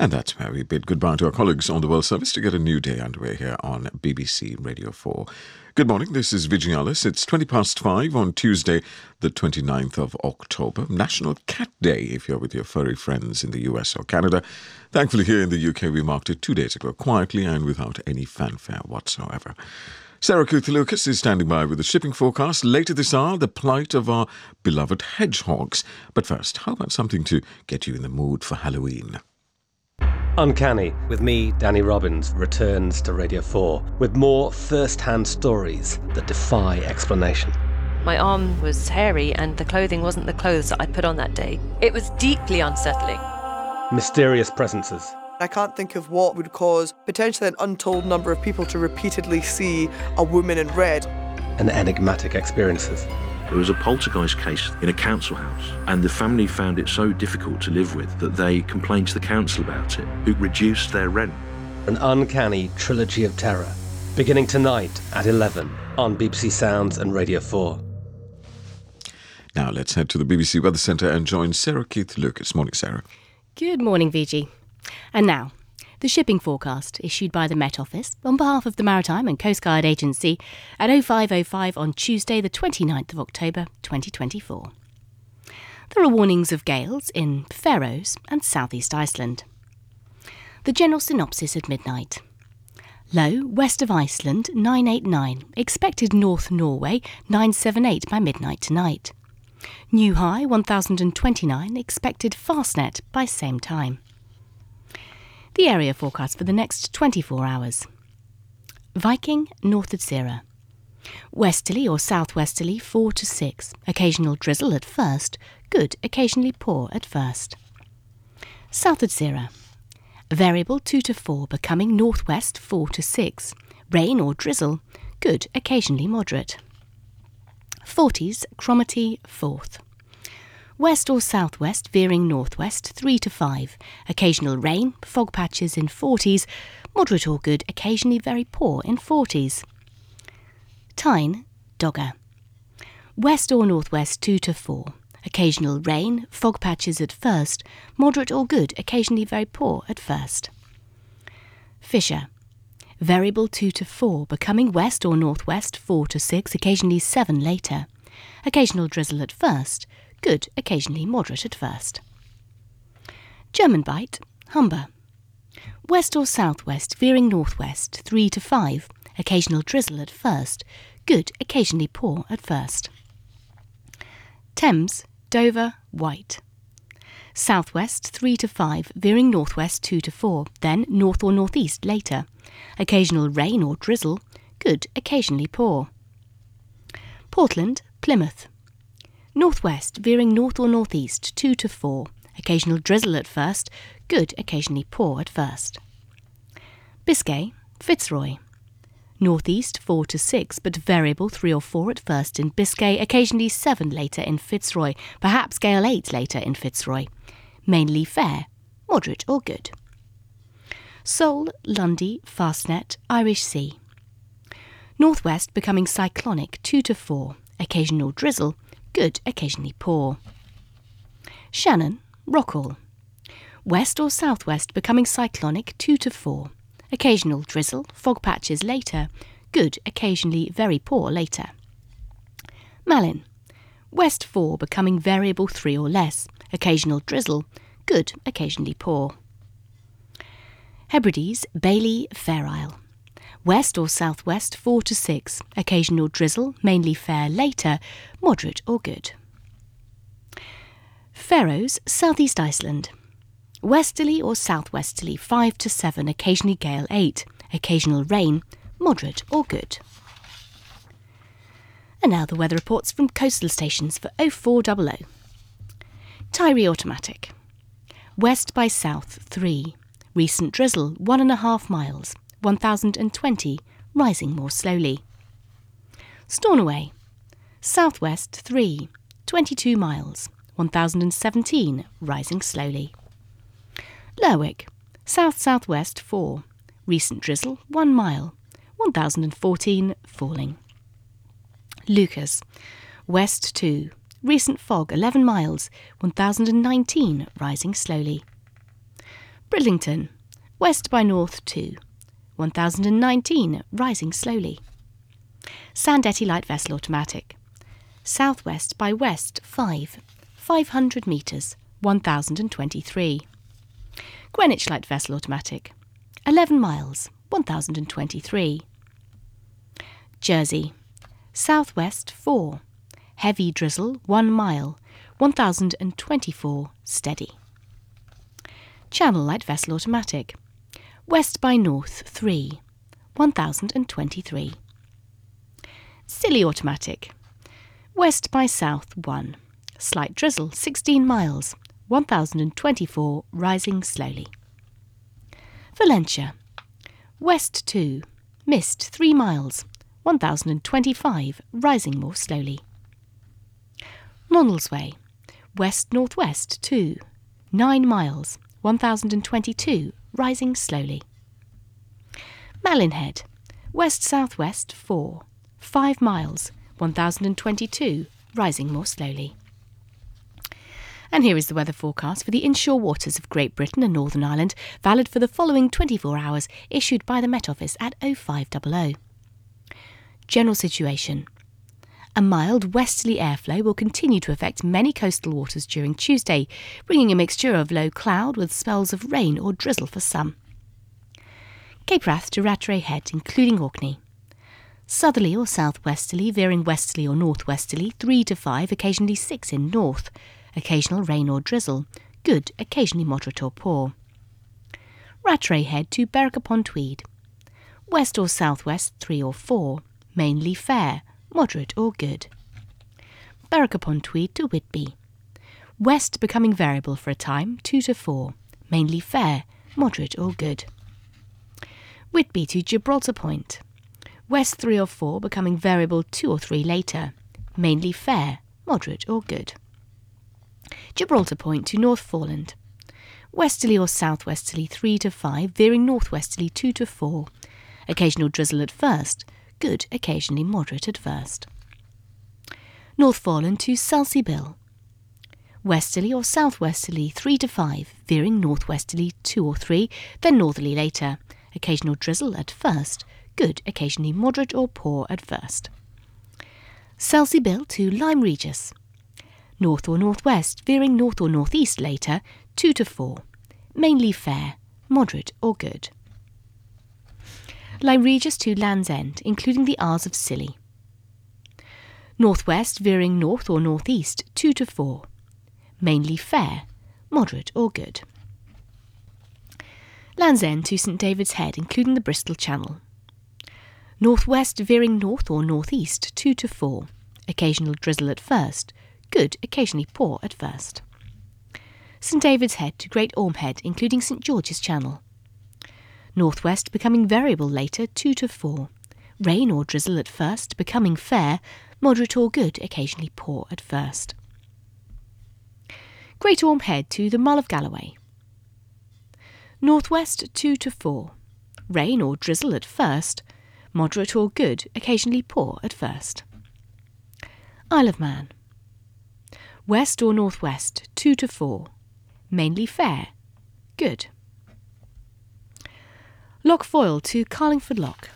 And that's where we bid goodbye to our colleagues on the World Service to get a new day underway here on BBC Radio 4. Good morning, this is Vijay Alice. It's 5:20 on Tuesday, the 29th of October, National Cat Day if you're with your furry friends in the US or Canada. Thankfully here in the UK we marked it 2 days ago, quietly and without any fanfare whatsoever. Sarah Kuth-Lucas is standing by with the shipping forecast. Later this hour, the plight of our beloved hedgehogs. But first, how about something to get you in the mood for Halloween? Uncanny, with me, Danny Robbins, returns to Radio 4 with more first-hand stories that defy explanation. My arm was hairy and the clothing wasn't the clothes that I'd put on that day. It was deeply unsettling. Mysterious presences. I can't think of what would cause potentially an untold number of people to repeatedly see a woman in red. And enigmatic experiences. There was a poltergeist case in a council house, and the family found it so difficult to live with that they complained to the council about it, who reduced their rent. An uncanny trilogy of terror, beginning tonight at 11 on BBC Sounds and Radio 4. Now let's head to the BBC Weather Centre and join Sarah Kuth-Lucas. Morning, Sarah. Good morning, Vijay. And now, the shipping forecast issued by the Met Office on behalf of the Maritime and Coast Guard Agency at 05:05 on Tuesday the 29th of October 2024. There are warnings of gales in Faroes and southeast Iceland. The general synopsis at midnight. Low west of Iceland 989, expected North Norway 978 by midnight tonight. New high 1029, expected Fastnet by same time. The area forecast for the next 24 hours. Viking, north at Zira. Westerly or southwesterly 4 to 6. Occasional drizzle at first. Good, occasionally poor at first. South at Zira. Variable 2 to 4, becoming northwest 4 to 6. Rain or drizzle. Good, occasionally moderate. 40s, Cromarty 4th. West or southwest, veering northwest 3 to 5. Occasional rain, fog patches in 40s. Moderate or good, occasionally very poor in 40s. Tyne, Dogger. West or northwest 2 to 4. Occasional rain, fog patches at first. Moderate or good, occasionally very poor at first. Fisher. Variable 2 to 4, becoming west or northwest 4 to 6, occasionally 7 later. Occasional drizzle at first. Good, occasionally moderate at first. German Bight, Humber. West or southwest, veering northwest 3 to 5. Occasional drizzle at first. Good, occasionally poor at first. Thames, Dover, White. Southwest 3 to 5, veering northwest 2 to 4, then north or northeast later. Occasional rain or drizzle. Good, occasionally poor. Portland, Plymouth. Northwest, veering north or northeast 2 to 4. Occasional drizzle at first. Good, occasionally poor at first. Biscay, Fitzroy. Northeast 4 to 6, but variable 3 or 4 at first in Biscay, occasionally 7 later in Fitzroy, perhaps gale 8 later in Fitzroy. Mainly fair, moderate or good. Seoul, Lundy, Fastnet, Irish Sea. Northwest becoming cyclonic 2 to 4, occasional drizzle. Good, occasionally poor. Shannon, Rockall. West or southwest becoming cyclonic 2 to 4. Occasional drizzle, fog patches later. Good, occasionally very poor later. Malin. West 4 becoming variable 3 or less. Occasional drizzle. Good, occasionally poor. Hebrides, Bailey, Fair Isle. West or southwest 4 to 6. Occasional drizzle, mainly fair later. Moderate or good. Faroes, southeast Iceland. Westerly or southwesterly 5 to 7. Occasionally gale 8. Occasional rain. Moderate or good. And now the weather reports from coastal stations for 0400. Tyree Automatic. West by south 3. Recent drizzle 1.5 miles. 1020, rising more slowly. Stornoway. Southwest 3. 22 miles. 1017, rising slowly. Lerwick. South-southwest 4. Recent drizzle 1 mile. 1014, falling. Lucas. West 2. Recent fog 11 miles. 1019, rising slowly. Bridlington, west by north 2, 1019, rising slowly. Sandetti light vessel automatic, southwest by west 5, 500 metres, 1023. Greenwich light vessel automatic, 11 miles, 1023. Jersey, southwest 4, heavy drizzle 1 mile, 1024, steady. Channel light vessel automatic, west by north 3, 1023. Scilly automatic, west by south 1, slight drizzle 16 miles, 1024, rising slowly. Valentia, west 2, mist 3 miles, 1025, rising more slowly. Monalsway, west-northwest 2, 9 miles, 1022, rising slowly. Malinhead, west-southwest 4, 5 miles, 1022, rising more slowly. And here is the weather forecast for the inshore waters of Great Britain and Northern Ireland, valid for the following 24 hours, issued by the Met Office at 0500. General situation. A mild westerly airflow will continue to affect many coastal waters during Tuesday, bringing a mixture of low cloud with spells of rain or drizzle for some. Cape Wrath to Rattray Head, including Orkney. Southerly or southwesterly, veering westerly or northwesterly, 3 to 5, occasionally 6 in north. Occasional rain or drizzle. Good, occasionally moderate or poor. Rattray Head to Berwick-upon-Tweed. West or southwest 3 or 4. Mainly fair, moderate or good. Berwick-upon-Tweed to Whitby. West becoming variable for a time, 2 to 4. Mainly fair, moderate or good. Whitby to Gibraltar Point. West 3 or 4, becoming variable 2 or 3 later. Mainly fair, moderate or good. Gibraltar Point to North Foreland. Westerly or southwesterly 3 to 5, veering northwesterly 2 to 4. Occasional drizzle at first. Good, occasionally moderate at first. North Foreland to Selsey Bill. Westerly or southwesterly 3 to 5, veering northwesterly 2 or 3, then northerly later. Occasional drizzle at first. Good, occasionally moderate or poor at first. Selsey Bill to Lyme Regis. North or northwest, veering north or northeast later, 2 to 4. Mainly fair, moderate or good. Lyme Regis to Land's End, including the Isles of Scilly. Northwest, veering north or northeast, 2 to 4. Mainly fair, moderate or good. Land's End to St David's Head, including the Bristol Channel. Northwest, veering north or northeast, 2 to 4. Occasional drizzle at first. Good, occasionally poor at first. St David's Head to Great Orme Head, including St George's Channel. Northwest becoming variable later, 2 to 4. Rain or drizzle at first, becoming fair, moderate or good, occasionally poor at first. Great Orme Head to the Mull of Galloway. Northwest 2 to 4. Rain or drizzle at first, moderate or good, occasionally poor at first. Isle of Man. West or northwest 2 to 4. Mainly fair, good. Loch Foyle to Carlingford Loch.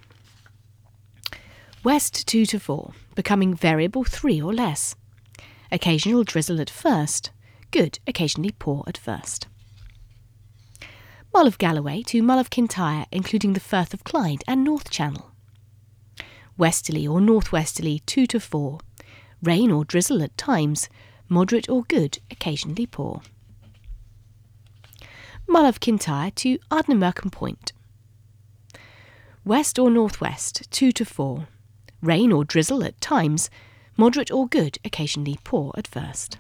West 2 to 4, becoming variable 3 or less. Occasional drizzle at first, good, occasionally poor at first. Mull of Galloway to Mull of Kintyre, including the Firth of Clyde and North Channel. Westerly or northwesterly 2 to 4. Rain or drizzle at times, moderate or good, occasionally poor. Mull of Kintyre to Ardnamurchan Point. West or northwest 2 to 4. Rain or drizzle at times, moderate or good, occasionally poor at first.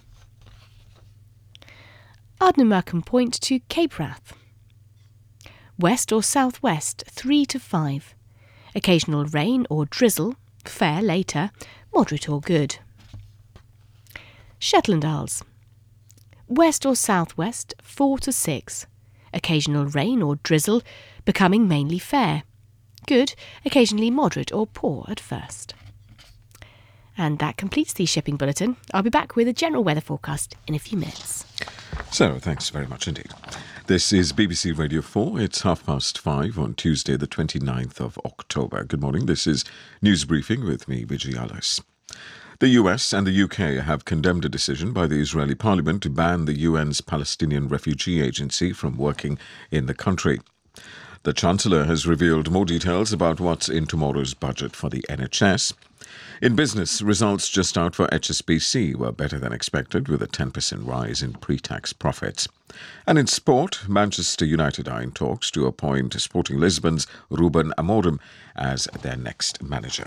Ardnamurchan Point to Cape Wrath. West or southwest 3 to 5. Occasional rain or drizzle, fair later, moderate or good. Shetland Isles. West or southwest 4 to 6. Occasional rain or drizzle, becoming mainly fair. Good, occasionally moderate or poor at first. And that completes the shipping bulletin. I'll be back with a general weather forecast in a few minutes. So, thanks very much indeed. This is BBC Radio 4. It's 5:30 on Tuesday, the 29th of October. Good morning. This is News Briefing with me, Vijay Alice. The US and the UK have condemned a decision by the Israeli parliament to ban the UN's Palestinian Refugee Agency from working in the country. The Chancellor has revealed more details about what's in tomorrow's budget for the NHS. In business, results just out for HSBC were better than expected, with a 10% rise in pre-tax profits. And in sport, Manchester United are in talks to appoint Sporting Lisbon's Ruben Amorim as their next manager.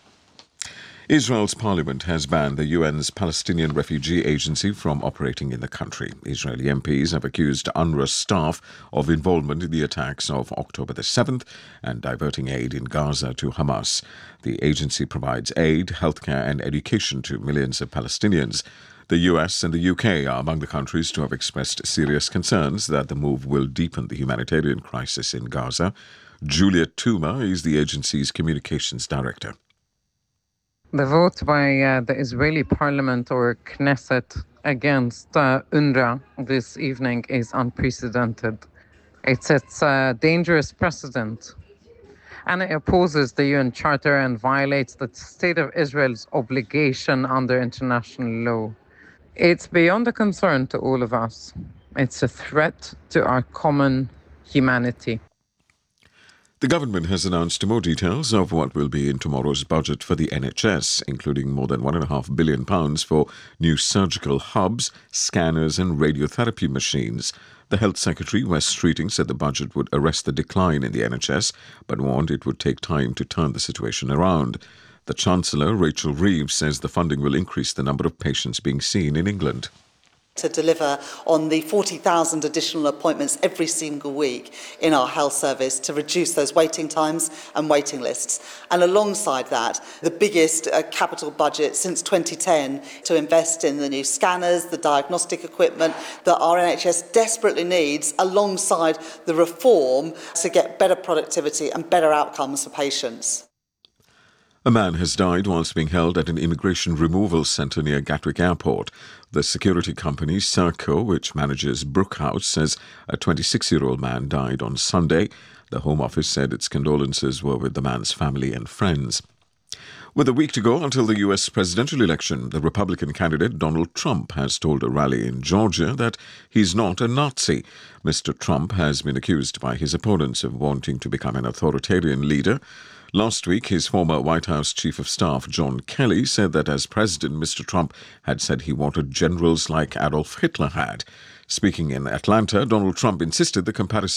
Israel's parliament has banned the UN's Palestinian Refugee Agency from operating in the country. Israeli MPs have accused UNRWA staff of involvement in the attacks of October the 7th and diverting aid in Gaza to Hamas. The agency provides aid, healthcare and education to millions of Palestinians. The US and the UK are among the countries to have expressed serious concerns that the move will deepen the humanitarian crisis in Gaza. Juliet Tuma is the agency's communications director. The vote by the Israeli parliament, or Knesset, against UNRWA this evening is unprecedented. It sets a dangerous precedent, and it opposes the UN Charter and violates the State of Israel's obligation under international law. It's beyond a concern to all of us. It's a threat to our common humanity. The government has announced more details of what will be in tomorrow's budget for the NHS, including more than £1.5 billion for new surgical hubs, scanners and radiotherapy machines. The Health Secretary, Wes Streeting, said the budget would arrest the decline in the NHS, but warned it would take time to turn the situation around. The Chancellor, Rachel Reeves, says the funding will increase the number of patients being seen in England. To deliver on the 40,000 additional appointments every single week in our health service to reduce those waiting times and waiting lists. And alongside that, the biggest capital budget since 2010 to invest in the new scanners, the diagnostic equipment that our NHS desperately needs, alongside the reform to get better productivity and better outcomes for patients. A man has died whilst being held at an immigration removal centre near Gatwick Airport. The security company Serco, which manages Brook House, says a 26-year-old man died on Sunday. The Home Office said its condolences were with the man's family and friends. With a week to go until the US presidential election, the Republican candidate Donald Trump has told a rally in Georgia that he's not a Nazi. Mr. Trump has been accused by his opponents of wanting to become an authoritarian leader. Last week, his former White House Chief of Staff, John Kelly, said that as president, Mr. Trump had said he wanted generals like Adolf Hitler had. Speaking in Atlanta, Donald Trump insisted the comparison